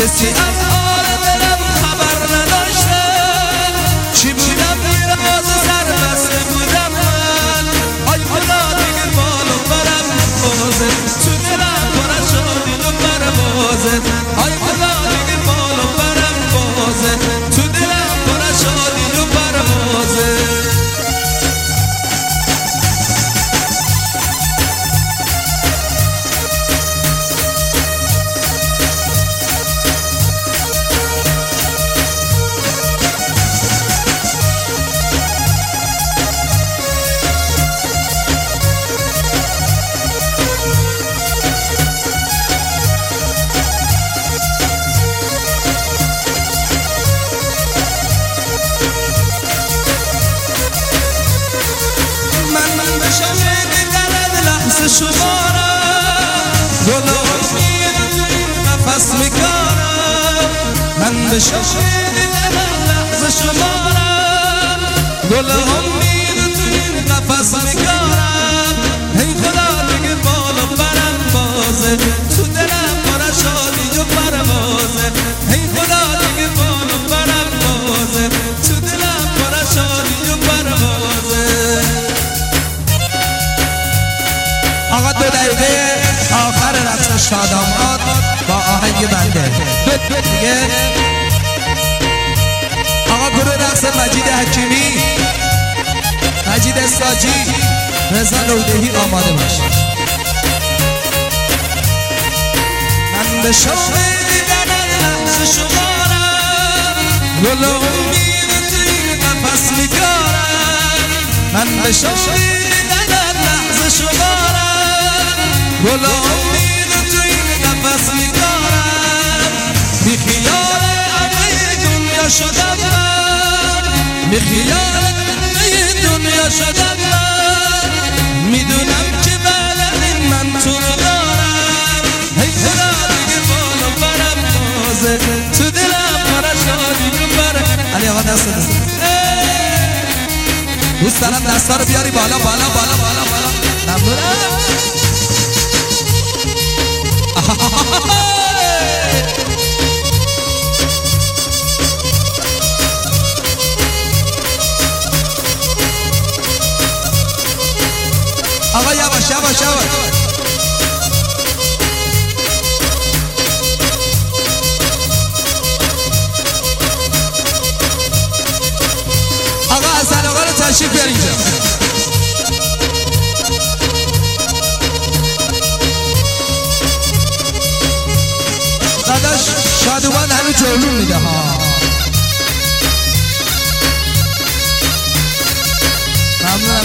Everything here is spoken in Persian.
کسی از حال دلم خبر نداشته چی بودم میراز سر بسته بودم من آی خدا دیگه بالو برم بازه تو دلم پر از شادی و پروازه آی خدا دیگه بالو برم بازه تو دلم پر از شادی و پروازه شمارم گل امید نفس میکارم من به شمید دلم لحظه شمارم گل امید تو این نفس میکارم ای خدا دیگه بالا برم بازه تو دلم پر از شادی و پروازه ای خدا دیگه بالا برم بازه تو دلم پر از شادی و پروازه آقا 2 دقیقه آخر رقص شاداماد با آهنگ بنده دیگه آقا گروه رقص مجید حکیمی مجید ساجی رضا نودهی آماده باش من به شوق دیدن لحظه شمارم گل امید توی نفس میکارم من به شوق دیدن لحظه شمارم گل امید تو این نفس میکارم بی خیال همه دنیا شدم من بی خیال همه دنیا شدم من میدونم که بعد این من تو رو دارم ای خدا دیگه بالا برم بازه تو دلم پر از شادی و برم علی آقا دست دوست دارم دستا رو بیاری بالا بالا بالا بالا بالا ممنونم آقا یواش یواش یواش آقا حسن آقا رو تشریف بیار اینجا داداش شادوان هنو جلو میده ها ممنونم